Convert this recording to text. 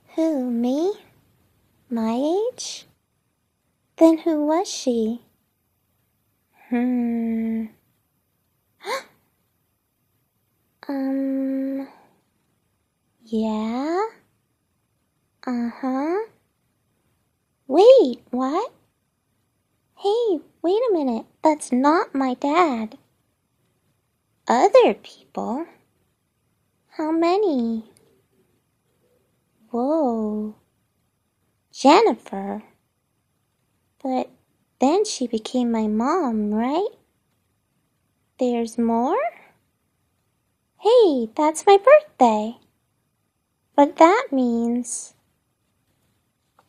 Who, me? My age? Then who was she? Yeah? Uh-huh. Wait, what? Hey, wait a minute. That's not my dad. Other people? How many? Whoa. Jennifer. But then she became my mom, right? There's more? Hey, that's my birthday. But that means